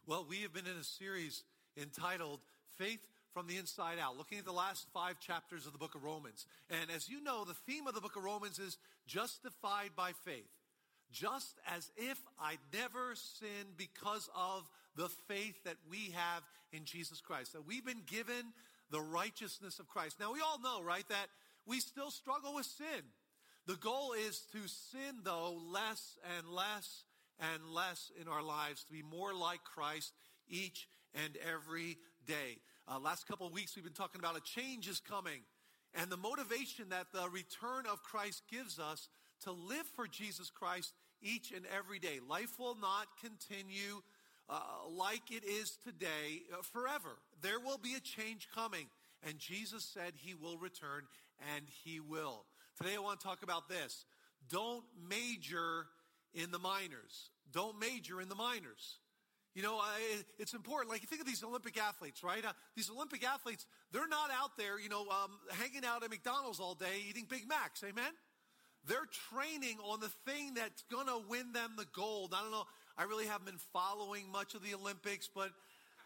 Well, we have been in a series entitled Faith from the Inside Out, looking at the last 5 chapters of the book of Romans. And as you know, the theme of the book of Romans is justified by faith. Just as if I never sinned because of the faith that we have in Jesus Christ. That we've been given the righteousness of Christ. Now, we all know, right, that we still struggle with sin. The goal is to sin, though, less and less and less in our lives, to be more like Christ each and every day. Last couple of weeks, we've been talking about a change is coming. And the motivation that the return of Christ gives us to live for Jesus Christ each and every day. Life will not continue like it is today forever. There will be a change coming. And Jesus said he will return, and he will. Today I want to talk about this. Don't major in the minors. Don't major in the minors. You know, it's important. Like, you think of these Olympic athletes, right? These Olympic athletes, they're not out there, hanging out at McDonald's all day eating Big Macs. Amen? They're training on the thing that's going to win them the gold. I don't know. I really haven't been following much of the Olympics, but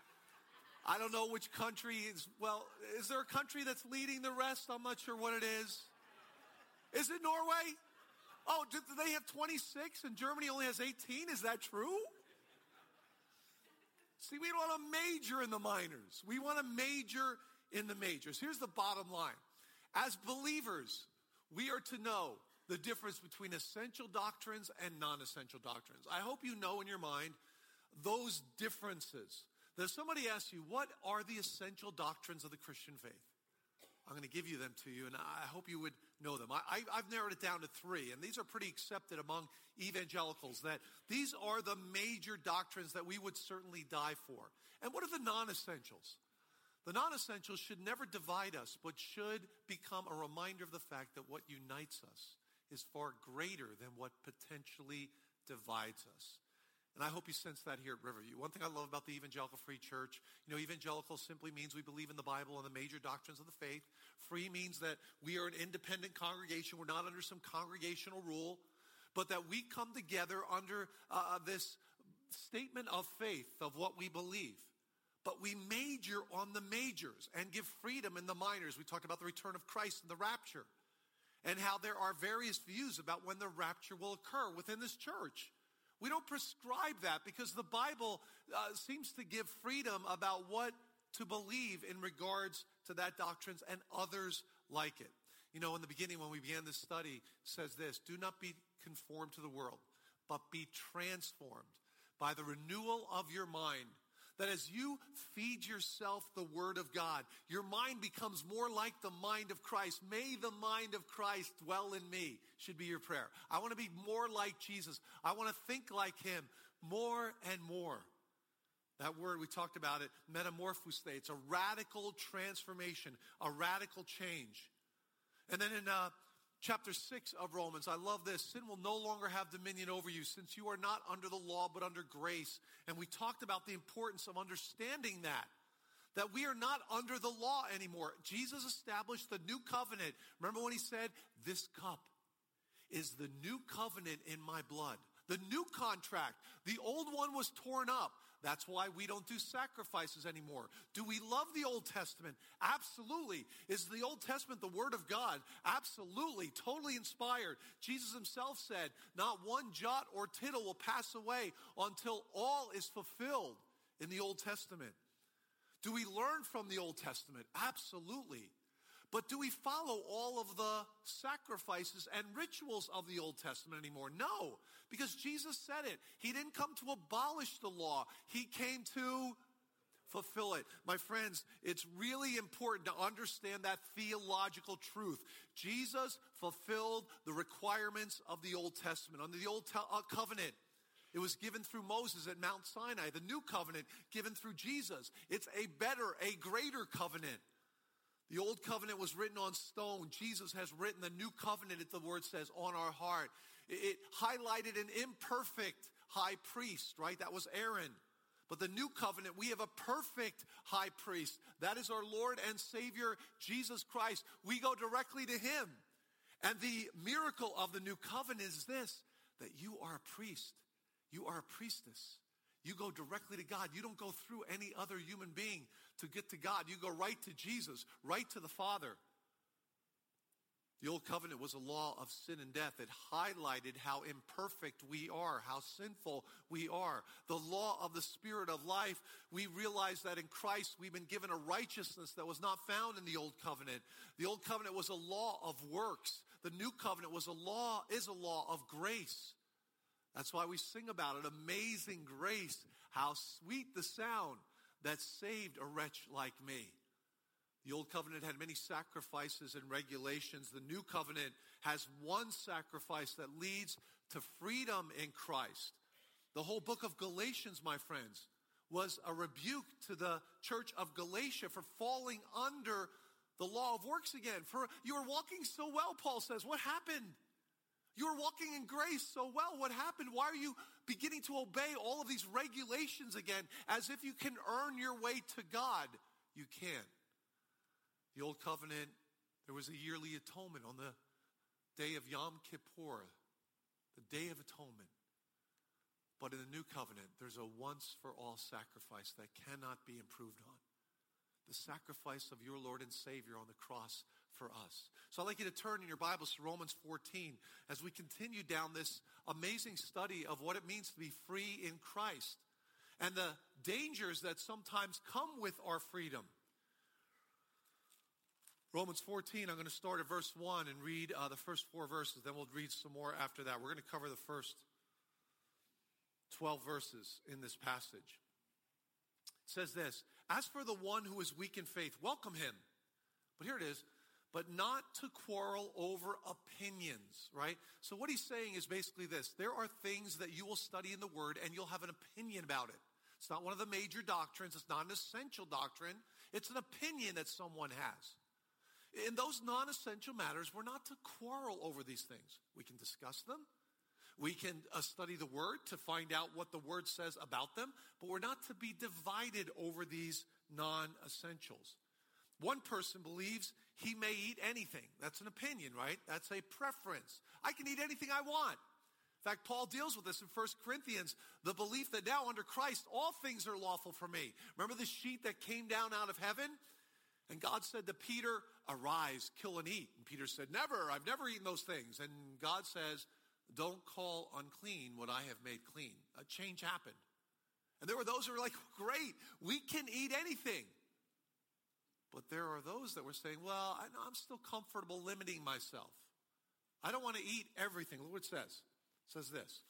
I don't know which country is. Well, is there a country that's leading the rest? I'm not sure what it is. Is it Norway? Oh, do they have 26 and Germany only has 18? Is that true? See, we don't want to major in the minors. We want to major in the majors. Here's the bottom line. As believers, we are to know the difference between essential doctrines and non-essential doctrines. I hope you know in your mind those differences. That if somebody asks you, what are the essential doctrines of the Christian faith? I'm going to give you them to you, and I hope you would know them. I've narrowed it down to 3, and these are pretty accepted among evangelicals, that these are the major doctrines that we would certainly die for. And what are the non-essentials? The non-essentials should never divide us, but should become a reminder of the fact that what unites us is far greater than what potentially divides us. And I hope you sense that here at Riverview. One thing I love about the Evangelical Free Church, evangelical simply means we believe in the Bible and the major doctrines of the faith. Free means that we are an independent congregation. We're not under some congregational rule, but that we come together under this statement of faith of what we believe. But we major on the majors and give freedom in the minors. We talked about the return of Christ and the rapture and how there are various views about when the rapture will occur within this church. We don't prescribe that because the Bible seems to give freedom about what to believe in regards to that doctrines and others like it. In the beginning when we began this study, it says this, do not be conformed to the world, but be transformed by the renewal of your mind. That as you feed yourself the Word of God, your mind becomes more like the mind of Christ. May the mind of Christ dwell in me, should be your prayer. I want to be more like Jesus. I want to think like Him more and more. That word, we talked about it, metamorphose. It's a radical transformation, a radical change. And then in Chapter 6 of Romans, I love this. Sin will no longer have dominion over you since you are not under the law but under grace. And we talked about the importance of understanding that we are not under the law anymore. Jesus established the new covenant. Remember when he said, this cup is the new covenant in my blood. The new contract. The old one was torn up. That's why we don't do sacrifices anymore. Do we love the Old Testament? Absolutely. Is the Old Testament the Word of God? Absolutely. Totally inspired. Jesus himself said, not one jot or tittle will pass away until all is fulfilled in the Old Testament. Do we learn from the Old Testament? Absolutely. But do we follow all of the sacrifices and rituals of the Old Testament anymore? No, because Jesus said it. He didn't come to abolish the law. He came to fulfill it. My friends, it's really important to understand that theological truth. Jesus fulfilled the requirements of the Old Testament. Under the Old Covenant, it was given through Moses at Mount Sinai. The new covenant given through Jesus. It's a better, a greater covenant. The old covenant was written on stone. Jesus has written the new covenant, the word says, on our heart. It highlighted an imperfect high priest, right? That was Aaron. But the new covenant, we have a perfect high priest. That is our Lord and Savior, Jesus Christ. We go directly to him. And the miracle of the new covenant is this, that you are a priest. You are a priestess. You go directly to God. You don't go through any other human being to get to God. You go right to Jesus, right to the Father. The old covenant was a law of sin and death. It highlighted how imperfect we are, how sinful we are. The law of the Spirit of life, we realize that in Christ we've been given a righteousness that was not found in the old covenant. The old covenant was a law of works. The new covenant is a law of grace. That's why we sing about it. Amazing grace, how sweet the sound that saved a wretch like me. The old covenant had many sacrifices and regulations. The new covenant has one sacrifice that leads to freedom in Christ. The whole book of Galatians, my friends, was a rebuke to the church of Galatia for falling under the law of works again. For you were walking so well, Paul says. What happened? You were walking in grace so well. What happened? Why are you beginning to obey all of these regulations again as if you can earn your way to God? You can't. The old covenant, there was a yearly atonement on the day of Yom Kippur, the Day of Atonement. But in the new covenant, there's a once-for-all sacrifice that cannot be improved on. The sacrifice of your Lord and Savior on the cross for us. So I'd like you to turn in your Bibles to Romans 14 as we continue down this amazing study of what it means to be free in Christ and the dangers that sometimes come with our freedom. Romans 14, I'm going to start at verse 1 and read the first 4 verses. Then we'll read some more after that. We're going to cover the first 12 verses in this passage. It says this, as for the one who is weak in faith, welcome him. But here it is, but not to quarrel over opinions, right? So what he's saying is basically this. There are things that you will study in the Word and you'll have an opinion about it. It's not one of the major doctrines. It's not an essential doctrine. It's an opinion that someone has. In those non-essential matters, we're not to quarrel over these things. We can discuss them. We can study the Word to find out what the Word says about them, but we're not to be divided over these non-essentials. One person believes he may eat anything. That's an opinion, right? That's a preference. I can eat anything I want. In fact, Paul deals with this in 1 Corinthians, the belief that now under Christ, all things are lawful for me. Remember the sheet that came down out of heaven? And God said to Peter, arise, kill and eat. And Peter said, never, I've never eaten those things. And God says, don't call unclean what I have made clean. A change happened. And there were those who were like, great, we can eat anything. But there are those that were saying, well, I'm still comfortable limiting myself. I don't want to eat everything. Look what it says. It says this.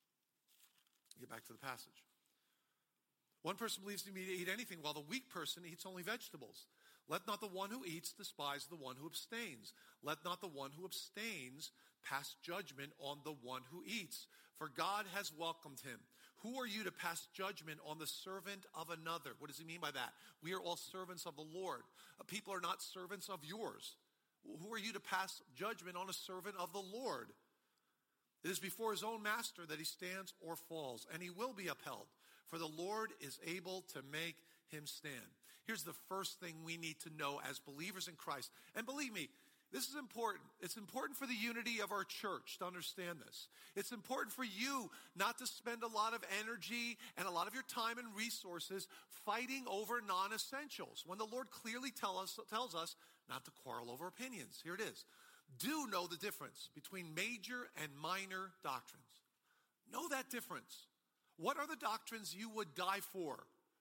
Get back to the passage. One person believes he may eat anything, while the weak person eats only vegetables. Let not the one who eats despise the one who abstains. Let not the one who abstains pass judgment on the one who eats, for God has welcomed him. Who are you to pass judgment on the servant of another? What does he mean by that? We are all servants of the Lord. People are not servants of yours. Who are you to pass judgment on a servant of the Lord? It is before his own master that he stands or falls, and he will be upheld, for the Lord is able to make him stand. Here's the first thing we need to know as believers in Christ. And believe me, this is important. It's important for the unity of our church to understand this. It's important for you not to spend a lot of energy and a lot of your time and resources fighting over non-essentials when the Lord clearly tells us not to quarrel over opinions. Here it is. Do know the difference between major and minor doctrines. Know that difference. What are the doctrines you would die for?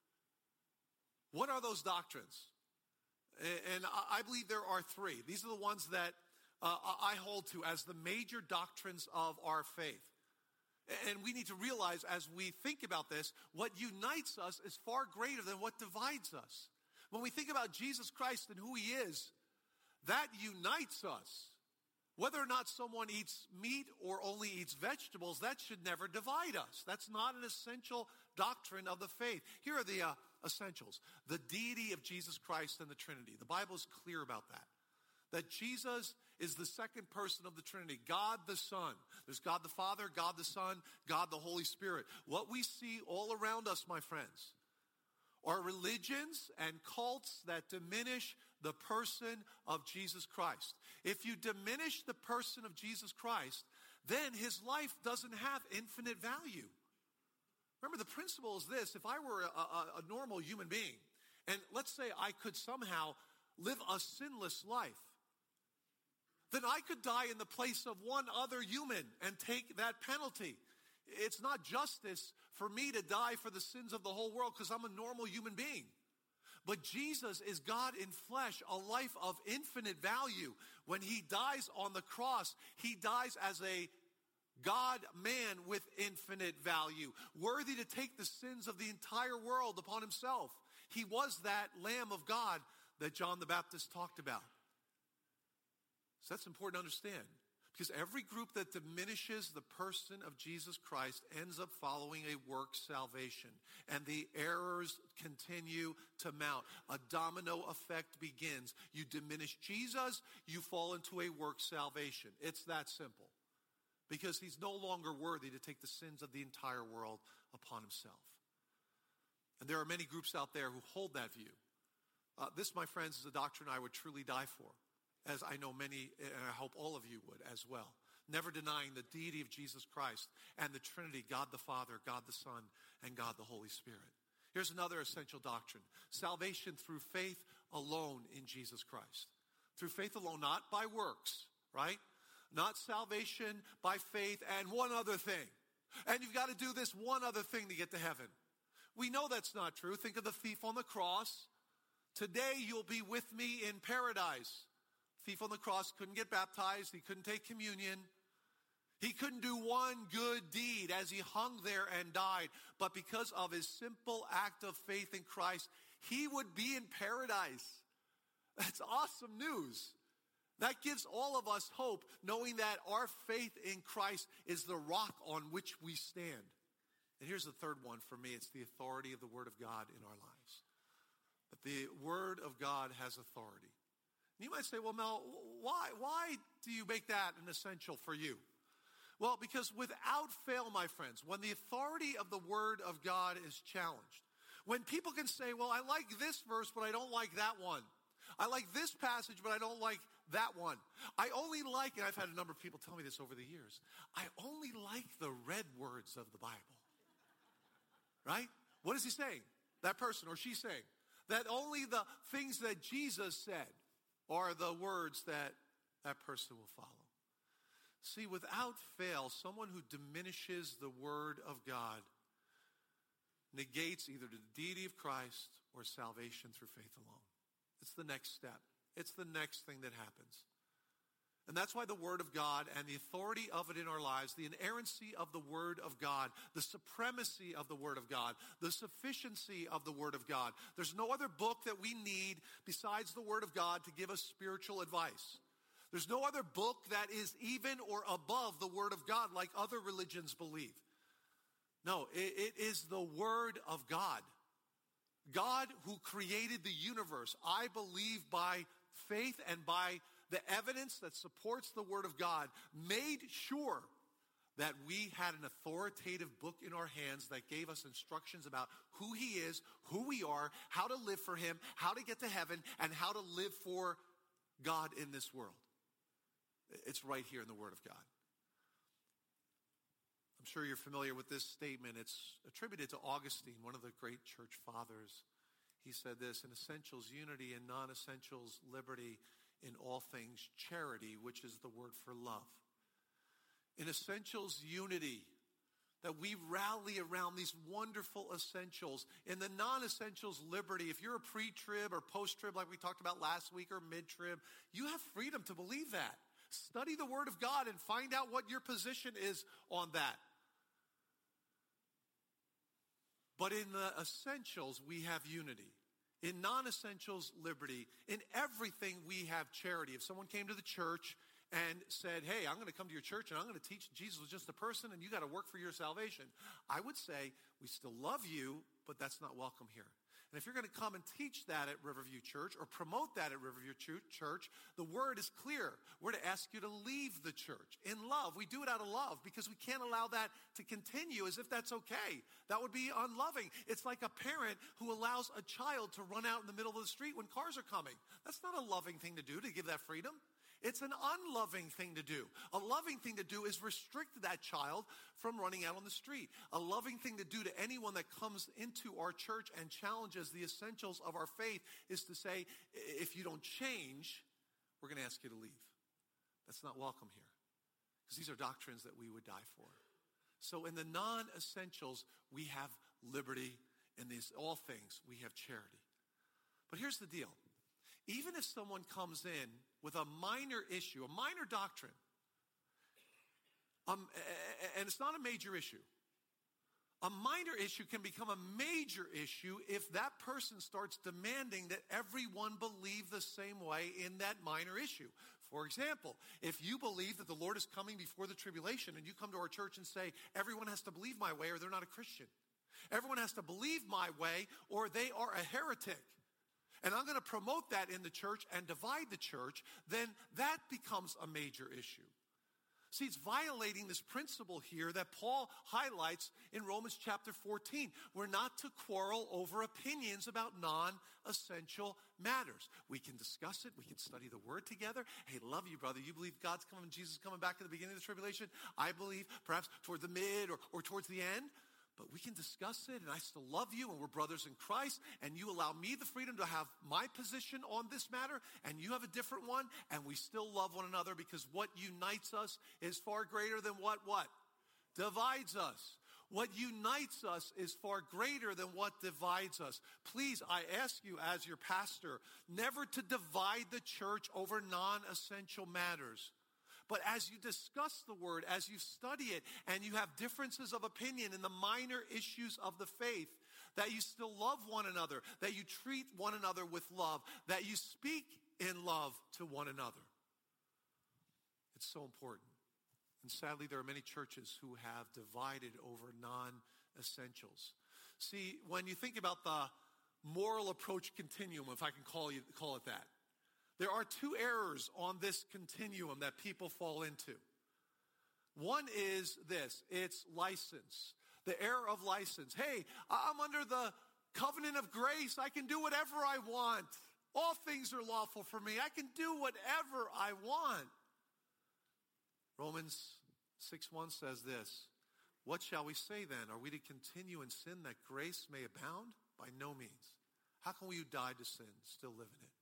What are those doctrines? And I believe there are 3. These are the ones that I hold to as the major doctrines of our faith. And we need to realize as we think about this, what unites us is far greater than what divides us. When we think about Jesus Christ and who he is, that unites us. Whether or not someone eats meat or only eats vegetables, that should never divide us. That's not an essential doctrine of the faith. Here are the essentials. The deity of Jesus Christ and the Trinity. The Bible is clear about that. That Jesus is the second person of the Trinity. God the Son. There's God the Father, God the Son, God the Holy Spirit. What we see all around us, my friends, are religions and cults that diminish the person of Jesus Christ. If you diminish the person of Jesus Christ, then his life doesn't have infinite value. Remember, the principle is this. If I were a normal human being, and let's say I could somehow live a sinless life, then I could die in the place of one other human and take that penalty. It's not justice for me to die for the sins of the whole world because I'm a normal human being. But Jesus is God in flesh, a life of infinite value. When he dies on the cross, he dies as a God-man with infinite value, worthy to take the sins of the entire world upon himself. He was that Lamb of God that John the Baptist talked about. So that's important to understand, because every group that diminishes the person of Jesus Christ ends up following a works salvation, and the errors continue to mount. A domino effect begins. You diminish Jesus, you fall into a works salvation. It's that simple, because he's no longer worthy to take the sins of the entire world upon himself. And there are many groups out there who hold that view. This, my friends, is a doctrine I would truly die for, as I know many, and I hope all of you would as well. Never denying the deity of Jesus Christ and the Trinity, God the Father, God the Son, and God the Holy Spirit. Here's another essential doctrine. Salvation through faith alone in Jesus Christ. Through faith alone, not by works, right? Not salvation by faith and one other thing. And you've got to do this one other thing to get to heaven. We know that's not true. Think of the thief on the cross. Today you'll be with me in paradise. Thief on the cross couldn't get baptized. He couldn't take communion. He couldn't do one good deed as he hung there and died. But because of his simple act of faith in Christ, he would be in paradise. That's awesome news. That gives all of us hope, knowing that our faith in Christ is the rock on which we stand. And here's the third one for me. It's the authority of the Word of God in our lives. That the Word of God has authority. And you might say, well, Mel, why do you make that an essential for you? Well, because without fail, my friends, when the authority of the Word of God is challenged, when people can say, well, I like this verse, but I don't like that one. I like this passage, but I don't like that one. I only like, and I've had a number of people tell me this over the years, I only like the red words of the Bible. Right? What is he saying? That person or she saying? That only the things that Jesus said are the words that that person will follow. See, without fail, someone who diminishes the Word of God negates either the deity of Christ or salvation through faith alone. It's the next step. It's the next thing that happens. And that's why the Word of God and the authority of it in our lives, the inerrancy of the Word of God, the supremacy of the Word of God, the sufficiency of the Word of God. There's no other book that we need besides the Word of God to give us spiritual advice. There's no other book that is even or above the Word of God like other religions believe. No, it is the Word of God. God who created the universe, I believe by faith and by the evidence that supports the Word of God, made sure that we had an authoritative book in our hands that gave us instructions about who he is, who we are, how to live for him, how to get to heaven, and how to live for God in this world. It's right here in the Word of God. I'm sure you're familiar with this statement. It's attributed to Augustine, one of the great church fathers. He said this: in essentials, unity; in non-essentials, liberty; in all things, charity, which is the word for love. In essentials, unity, that we rally around these wonderful essentials. In the non-essentials, liberty. If you're a pre-trib or post-trib like we talked about last week, or mid-trib, you have freedom to believe that. Study the Word of God and find out what your position is on that. But in the essentials, we have unity. In non-essentials, liberty. In everything, we have charity. If someone came to the church and said, hey, I'm going to come to your church and I'm going to teach Jesus was just a person and you got to work for your salvation, I would say, we still love you, but that's not welcome here. And if you're going to come and teach that at Riverview Church or promote that at Riverview Church, the word is clear. We're to ask you to leave the church in love. We do it out of love because we can't allow that to continue as if that's okay. That would be unloving. It's like a parent who allows a child to run out in the middle of the street when cars are coming. That's not a loving thing to do, to give that freedom. It's an unloving thing to do. A loving thing to do is restrict that child from running out on the street. A loving thing to do to anyone that comes into our church and challenges the essentials of our faith is to say, if you don't change, we're going to ask you to leave. That's not welcome here, because these are doctrines that we would die for. So in the non-essentials, we have liberty. In these all things, we have charity. But here's the deal. Even if someone comes in with a minor issue, a minor doctrine, and it's not a major issue, a minor issue can become a major issue if that person starts demanding that everyone believe the same way in that minor issue. For example, if you believe that the Lord is coming before the tribulation and you come to our church and say, everyone has to believe my way or they're not a Christian. Everyone has to believe my way or they are a heretic. And I'm going to promote that in the church and divide the church, then that becomes a major issue. See, it's violating this principle here that Paul highlights in Romans chapter 14. We're not to quarrel over opinions about non-essential matters. We can discuss it. We can study the word together. Hey, love you, brother. You believe God's coming, Jesus is coming back at the beginning of the tribulation? I believe perhaps toward the mid or towards the end. But we can discuss it, and I still love you, and we're brothers in Christ, and you allow me the freedom to have my position on this matter, and you have a different one, and we still love one another because what unites us is far greater than what divides us. What unites us is far greater than what divides us. Please, I ask you as your pastor, never to divide the church over non-essential matters. But as you discuss the word, as you study it, and you have differences of opinion in the minor issues of the faith, that you still love one another, that you treat one another with love, that you speak in love to one another. It's so important. And sadly, there are many churches who have divided over non-essentials. See, when you think about the moral approach continuum, if I can call it that, there are two errors on this continuum that people fall into. One is this, it's license. The error of license. Hey, I'm under the covenant of grace. I can do whatever I want. All things are lawful for me. I can do whatever I want. Romans 6:1 says this, what shall we say then? Are we to continue in sin that grace may abound? By no means. How can we who died to sin still live in it?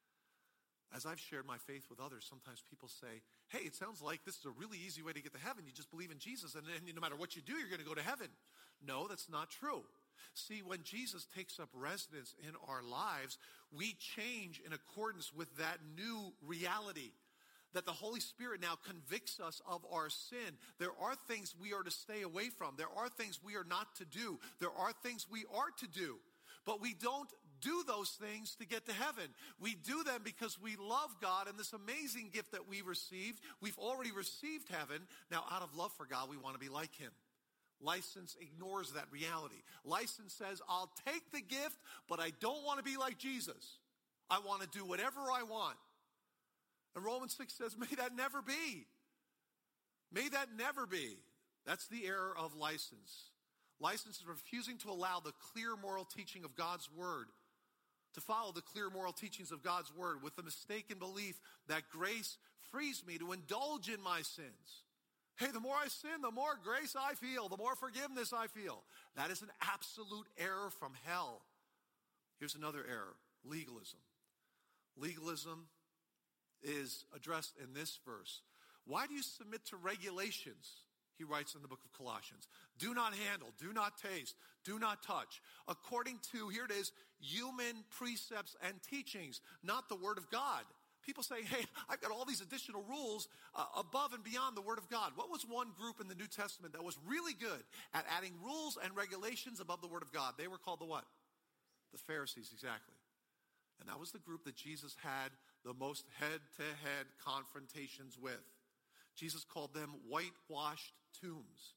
As I've shared my faith with others, sometimes people say, hey, it sounds like this is a really easy way to get to heaven. You just believe in Jesus, and then no matter what you do, you're going to go to heaven. No, that's not true. See, when Jesus takes up residence in our lives, we change in accordance with that new reality, that the Holy Spirit now convicts us of our sin. There are things we are to stay away from. There are things we are not to do. There are things we are to do. But we don't do those things to get to heaven. We do them because we love God and this amazing gift that we received. We've already received heaven. Now, out of love for God, we want to be like him. License ignores that reality. License says, I'll take the gift, but I don't want to be like Jesus. I want to do whatever I want. And Romans 6 says, may that never be. May that never be. That's the error of license. License is refusing to allow the clear moral teaching of God's word, to follow the clear moral teachings of God's word with the mistaken belief that grace frees me to indulge in my sins. Hey, the more I sin, the more grace I feel, the more forgiveness I feel. That is an absolute error from hell. Here's another error, legalism. Legalism is addressed in this verse. Why do you submit to regulations? He writes in the book of Colossians, do not handle, do not taste, do not touch, according to, here it is, human precepts and teachings, not the word of God. People say, hey, I've got all these additional rules above and beyond the word of God. What was one group in the New Testament that was really good at adding rules and regulations above the word of God? They were called the what? The Pharisees, exactly. And that was the group that Jesus had the most head-to-head confrontations with. Jesus called them whitewashed tombs.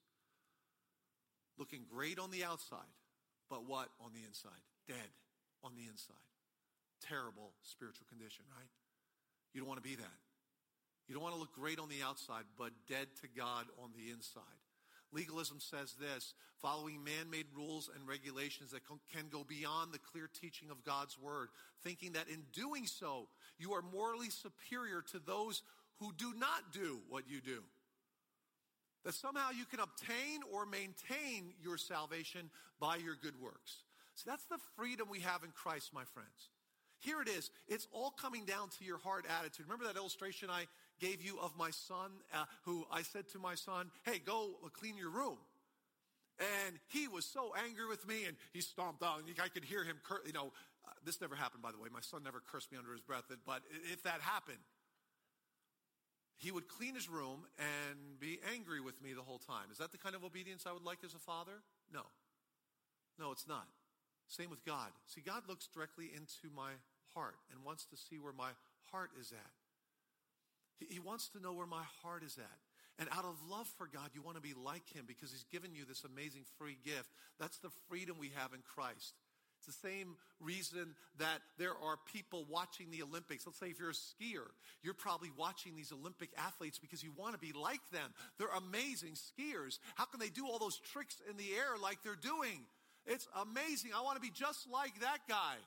Looking great on the outside, but what on the inside? Dead on the inside. Terrible spiritual condition, right? You don't want to be that. You don't want to look great on the outside, but dead to God on the inside. Legalism says this: following man-made rules and regulations that can go beyond the clear teaching of God's word, thinking that in doing so, you are morally superior to those who do not do what you do. That somehow you can obtain or maintain your salvation by your good works. So that's the freedom we have in Christ, my friends. Here it is. It's all coming down to your heart attitude. Remember that illustration I gave you of my son, who I said to my son, hey, go clean your room. And he was so angry with me, and he stomped out, and I could hear him, this never happened, by the way. My son never cursed me under his breath, but if that happened, he would clean his room and be angry with me the whole time. Is that the kind of obedience I would like as a father? No. No, it's not. Same with God. See, God looks directly into my heart and wants to see where my heart is at. He wants to know where my heart is at. And out of love for God, you want to be like him because he's given you this amazing free gift. That's the freedom we have in Christ. It's the same reason that there are people watching the Olympics. Let's say if you're a skier, you're probably watching these Olympic athletes because you want to be like them. They're amazing skiers. How can they do all those tricks in the air like they're doing? It's amazing. I want to be just like that guy.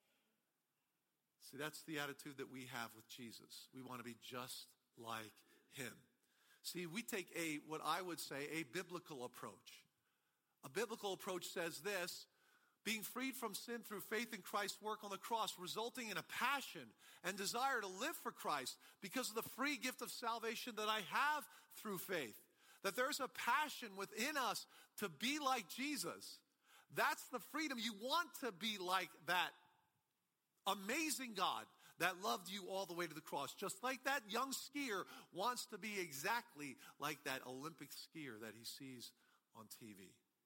See, that's the attitude that we have with Jesus. We want to be just like him. See, we take what I would say, a biblical approach. A biblical approach says this: being freed from sin through faith in Christ's work on the cross, resulting in a passion and desire to live for Christ because of the free gift of salvation that I have through faith. That there's a passion within us to be like Jesus. That's the freedom. You want to be like that amazing God that loved you all the way to the cross. Just like that young skier wants to be exactly like that Olympic skier that he sees on TV.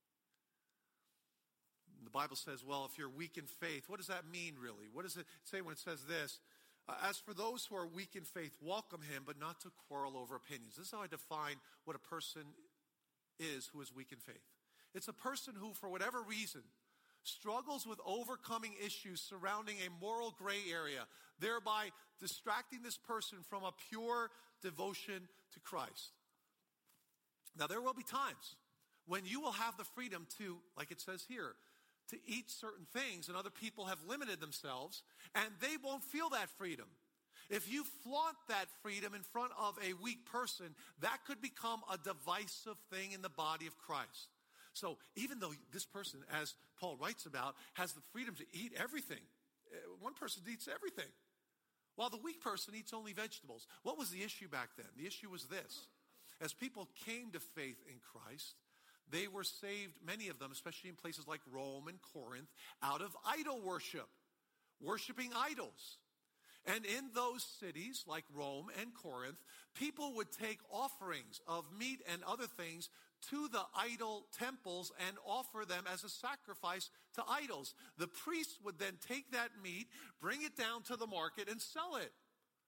The Bible says, well, if you're weak in faith, what does that mean really? What does it say when it says this? As for those who are weak in faith, welcome him, but not to quarrel over opinions. This is how I define what a person is who is weak in faith. It's a person who, for whatever reason, struggles with overcoming issues surrounding a moral gray area, thereby distracting this person from a pure devotion to Christ. Now, there will be times when you will have the freedom to, like it says here, to eat certain things, and other people have limited themselves, and they won't feel that freedom. If you flaunt that freedom in front of a weak person, that could become a divisive thing in the body of Christ. So even though this person, as Paul writes about, has the freedom to eat everything, one person eats everything, while the weak person eats only vegetables. What was the issue back then? The issue was this: as people came to faith in Christ, they were saved, many of them, especially in places like Rome and Corinth, out of idol worship, worshiping idols. And in those cities like Rome and Corinth, people would take offerings of meat and other things to the idol temples and offer them as a sacrifice to idols. The priests would then take that meat, bring it down to the market, and sell it.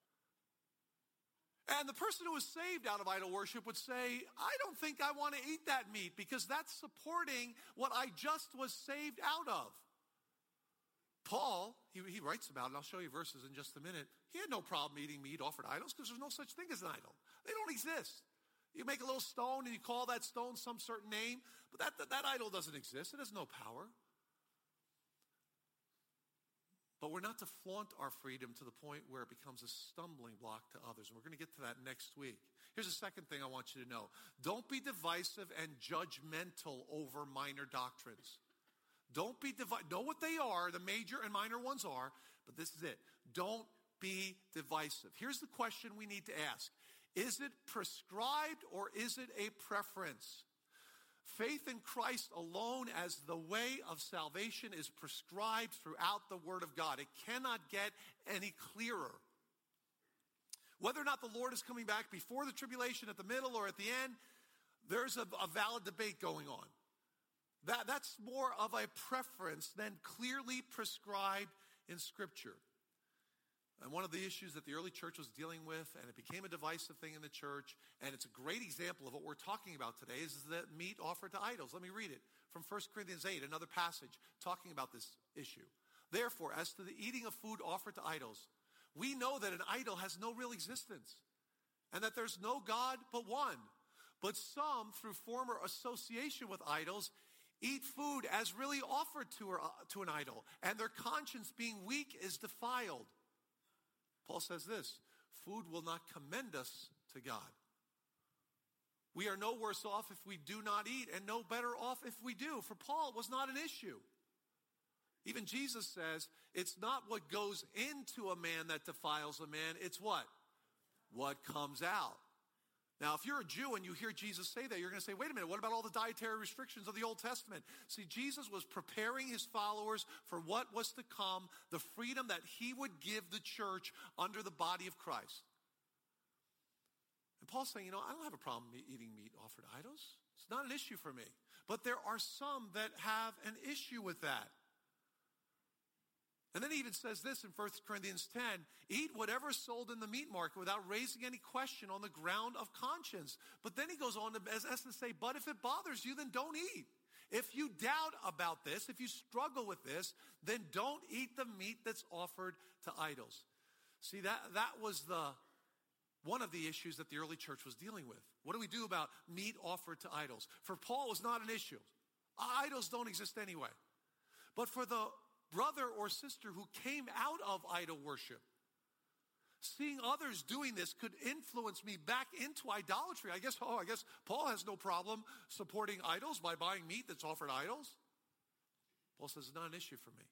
And the person who was saved out of idol worship would say, I don't think I want to eat that meat because that's supporting what I just was saved out of. Paul, he writes about it, and I'll show you verses in just a minute. He had no problem eating meat offered to idols because there's no such thing as an idol. They don't exist. You make a little stone and you call that stone some certain name, but that idol doesn't exist. It has no power. But we're not to flaunt our freedom to the point where it becomes a stumbling block to others. And we're going to get to that next week. Here's the second thing I want you to know. Don't be divisive and judgmental over minor doctrines. Don't be know what they are, the major and minor ones are, but this is it. Don't be divisive. Here's the question we need to ask. Is it prescribed or is it a preference? Faith in Christ alone as the way of salvation is prescribed throughout the Word of God. It cannot get any clearer. Whether or not the Lord is coming back before the tribulation, at the middle, or at the end, there's a valid debate going on. That's more of a preference than clearly prescribed in Scripture. And one of the issues that the early church was dealing with, and it became a divisive thing in the church, and it's a great example of what we're talking about today, is the meat offered to idols. Let me read it from 1 Corinthians 8, another passage talking about this issue. Therefore, as to the eating of food offered to idols, we know that an idol has no real existence, and that there's no God but one. But some, through former association with idols, eat food as really offered to an idol, and their conscience being weak is defiled. Paul says this, food will not commend us to God. We are no worse off if we do not eat, and no better off if we do. For Paul, it was not an issue. Even Jesus says, it's not what goes into a man that defiles a man, it's what? What comes out. Now, if you're a Jew and you hear Jesus say that, you're going to say, wait a minute, what about all the dietary restrictions of the Old Testament? See, Jesus was preparing his followers for what was to come, the freedom that he would give the church under the body of Christ. And Paul's saying, I don't have a problem eating meat offered to idols. It's not an issue for me. But there are some that have an issue with that. And then he even says this in 1 Corinthians 10, eat whatever is sold in the meat market without raising any question on the ground of conscience. But then he goes on to, as to say, but if it bothers you, then don't eat. If you doubt about this, if you struggle with this, then don't eat the meat that's offered to idols. See, that was one of the issues that the early church was dealing with. What do we do about meat offered to idols? For Paul, it was not an issue. Idols don't exist anyway. But for the brother or sister who came out of idol worship, seeing others doing this could influence me back into idolatry. I guess Paul has no problem supporting idols by buying meat that's offered idols. Paul says it's not an issue for me.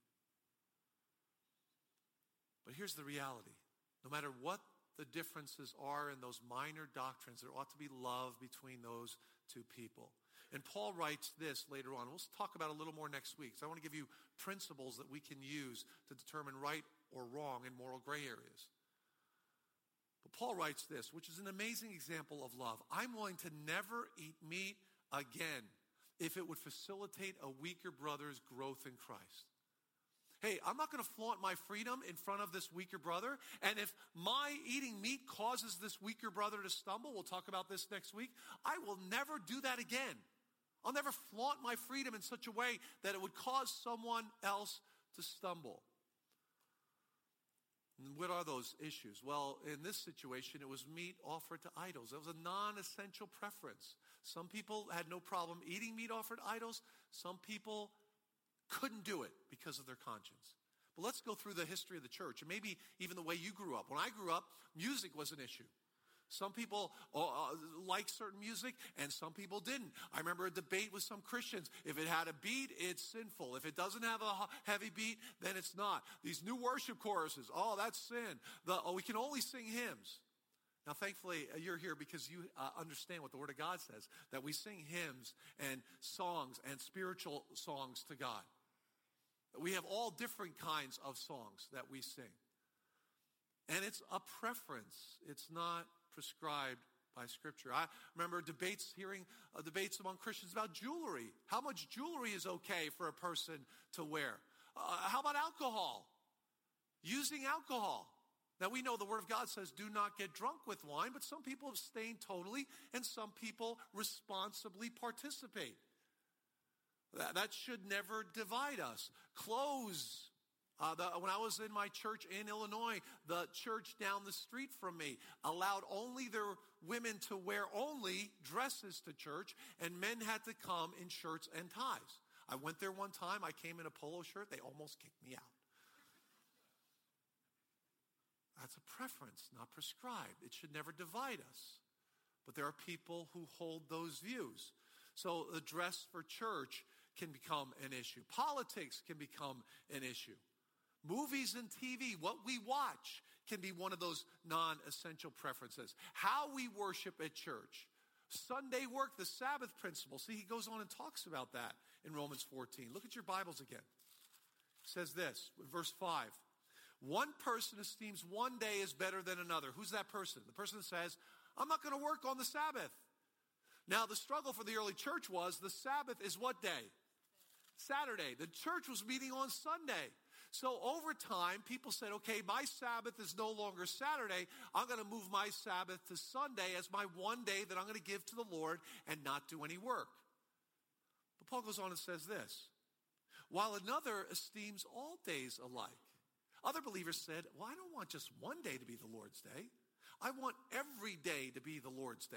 But here's the reality. No matter what the differences are in those minor doctrines, there ought to be love between those two people. And Paul writes this later on. We'll talk about it a little more next week. So I want to give you principles that we can use to determine right or wrong in moral gray areas. But Paul writes this, which is an amazing example of love. I'm willing to never eat meat again if it would facilitate a weaker brother's growth in Christ. Hey, I'm not going to flaunt my freedom in front of this weaker brother. And if my eating meat causes this weaker brother to stumble, we'll talk about this next week, I will never do that again. I'll never flaunt my freedom in such a way that it would cause someone else to stumble. And what are those issues? Well, in this situation, it was meat offered to idols. It was a non-essential preference. Some people had no problem eating meat offered to idols. Some people couldn't do it because of their conscience. But let's go through the history of the church, and maybe even the way you grew up. When I grew up, music was an issue. Some people liked certain music, and some people didn't. I remember a debate with some Christians. If it had a beat, it's sinful. If it doesn't have a heavy beat, then it's not. These new worship choruses, that's sin. We can only sing hymns. Now, thankfully, you're here because you understand what the Word of God says, that we sing hymns and songs and spiritual songs to God. We have all different kinds of songs that we sing. And it's a preference. It's not prescribed by Scripture. I remember hearing debates among Christians about jewelry. How much jewelry is okay for a person to wear? How about alcohol? Using alcohol. Now, we know the Word of God says do not get drunk with wine, but some people abstain totally, and some people responsibly participate. That should never divide us. Clothes. When I was in my church in Illinois, the church down the street from me allowed only their women to wear only dresses to church, and men had to come in shirts and ties. I went there one time. I came in a polo shirt. They almost kicked me out. That's a preference, not prescribed. It should never divide us. But there are people who hold those views. So the dress for church can become an issue. Politics can become an issue. Movies and TV, what we watch, can be one of those non-essential preferences. How we worship at church. Sunday work, the Sabbath principle. See, he goes on and talks about that in Romans 14. Look at your Bibles again. It says this, verse 5. One person esteems one day as better than another. Who's that person? The person that says, I'm not going to work on the Sabbath. Now, the struggle for the early church was the Sabbath is what day? Saturday. The church was meeting on Sunday. So over time, people said, okay, my Sabbath is no longer Saturday. I'm going to move my Sabbath to Sunday as my one day that I'm going to give to the Lord and not do any work. But Paul goes on and says this, while another esteems all days alike. Other believers said, well, I don't want just one day to be the Lord's day. I want every day to be the Lord's day.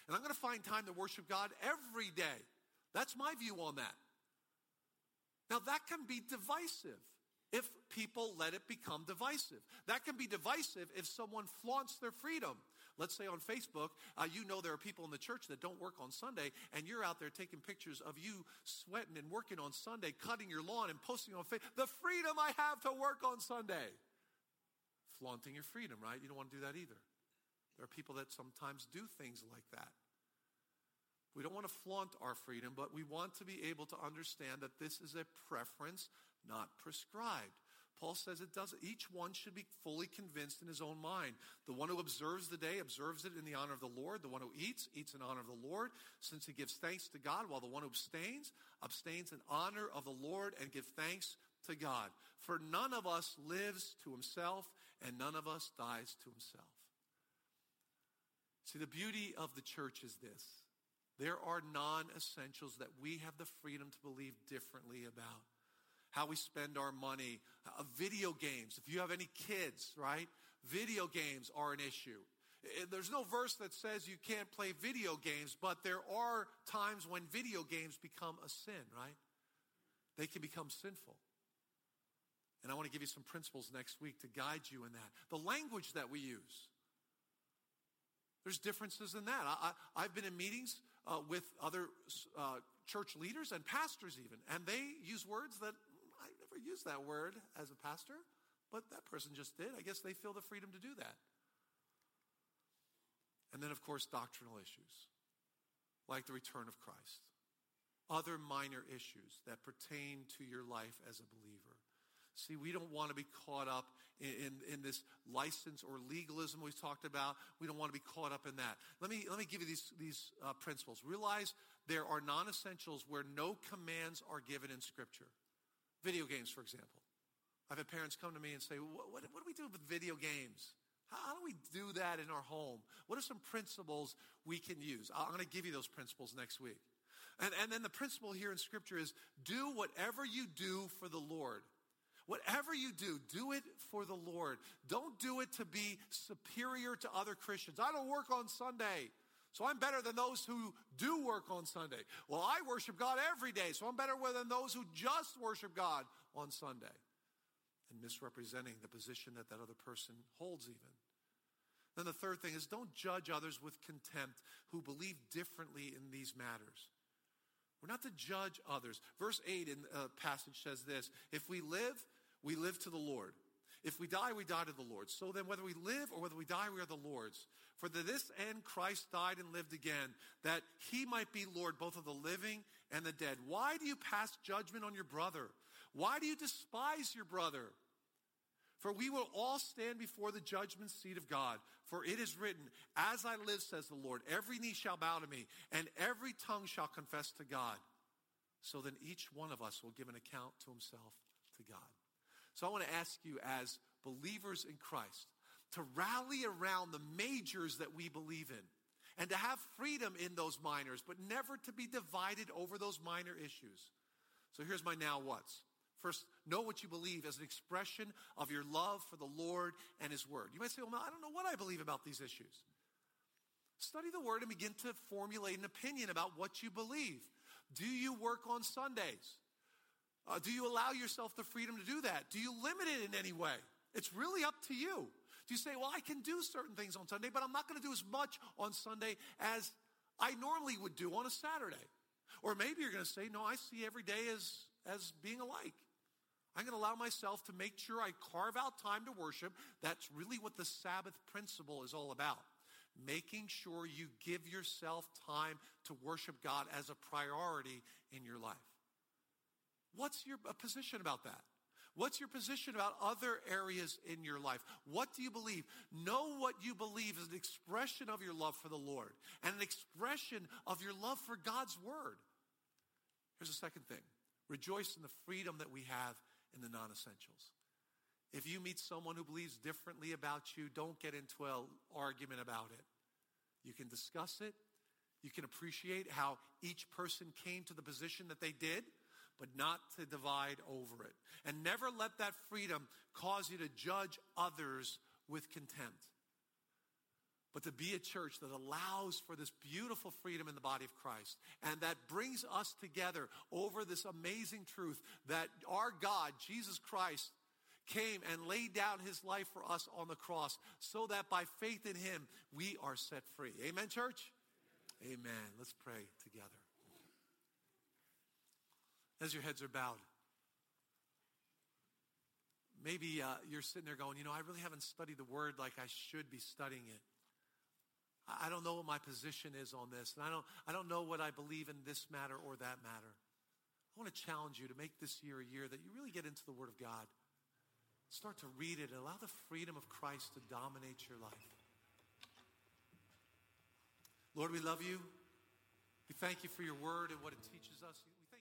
And I'm going to find time to worship God every day. That's my view on that. Now, that can be divisive if people let it become divisive. That can be divisive if someone flaunts their freedom. Let's say on Facebook, there are people in the church that don't work on Sunday, and you're out there taking pictures of you sweating and working on Sunday, cutting your lawn and posting on Facebook. The freedom I have to work on Sunday. Flaunting your freedom, right? You don't want to do that either. There are people that sometimes do things like that. We don't want to flaunt our freedom, but we want to be able to understand that this is a preference, not prescribed. Paul says it doesn't. Each one should be fully convinced in his own mind. The one who observes the day observes it in the honor of the Lord. The one who eats in honor of the Lord, since he gives thanks to God, while the one who abstains in honor of the Lord and gives thanks to God. For none of us lives to himself, and none of us dies to himself. See, the beauty of the church is this. There are non-essentials that we have the freedom to believe differently about. How we spend our money, video games. If you have any kids, right? Video games are an issue. There's no verse that says you can't play video games, but there are times when video games become a sin, right? They can become sinful. And I want to give you some principles next week to guide you in that. The language that we use. There's differences in that. I've been in meetings with other church leaders and pastors even, and they use words that I never used that word as a pastor, but that person just did. I guess they feel the freedom to do that. And then, of course, doctrinal issues, like the return of Christ. Other minor issues that pertain to your life as a believer. See, we don't want to be caught up in this license or legalism we've talked about. We don't want to be caught up in that. Let me give you these principles. Realize there are non-essentials where no commands are given in Scripture. Video games, for example. I've had parents come to me and say, what do we do with video games? How do we do that in our home? What are some principles we can use? I'm going to give you those principles next week. And then the principle here in Scripture is do whatever you do for the Lord. Whatever you do it for the Lord. Don't do it to be superior to other Christians. I don't work on Sunday, so I'm better than those who do work on Sunday. Well, I worship God every day, so I'm better than those who just worship God on Sunday. And misrepresenting the position that other person holds even. Then the third thing is don't judge others with contempt who believe differently in these matters. We're not to judge others. Verse 8 in the passage says this, if we live to the Lord. If we die, we die to the Lord. So then whether we live or whether we die, we are the Lord's. For to this end Christ died and lived again, that he might be Lord both of the living and the dead. Why do you pass judgment on your brother? Why do you despise your brother? For we will all stand before the judgment seat of God. For it is written, as I live, says the Lord, every knee shall bow to me, and every tongue shall confess to God. So then each one of us will give an account to himself to God. So I want to ask you as believers in Christ to rally around the majors that we believe in and to have freedom in those minors, but never to be divided over those minor issues. So here's my now what's. First, know what you believe as an expression of your love for the Lord and his word. You might say, well, I don't know what I believe about these issues. Study the word and begin to formulate an opinion about what you believe. Do you work on Sundays? Do you allow yourself the freedom to do that? Do you limit it in any way? It's really up to you. Do you say, well, I can do certain things on Sunday, but I'm not going to do as much on Sunday as I normally would do on a Saturday? Or maybe you're going to say, no, I see every day as being alike. I'm going to allow myself to make sure I carve out time to worship. That's really what the Sabbath principle is all about. Making sure you give yourself time to worship God as a priority in your life. What's your position about that? What's your position about other areas in your life? What do you believe? Know what you believe is an expression of your love for the Lord and an expression of your love for God's word. Here's the second thing. Rejoice in the freedom that we have in the non-essentials. If you meet someone who believes differently about you, don't get into an argument about it. You can discuss it. You can appreciate how each person came to the position that they did, but not to divide over it. And never let that freedom cause you to judge others with contempt. but to be a church that allows for this beautiful freedom in the body of Christ and that brings us together over this amazing truth that our God, Jesus Christ, came and laid down his life for us on the cross so that by faith in him, we are set free. Amen, church? Amen. Let's pray together. As your heads are bowed, maybe you're sitting there going, I really haven't studied the word like I should be studying it. I don't know what my position is on this, and I don't know what I believe in this matter or that matter. I want to challenge you to make this year a year that you really get into the Word of God. Start to read it and allow the freedom of Christ to dominate your life. Lord, we love you. We thank you for your word and what it teaches us. We thank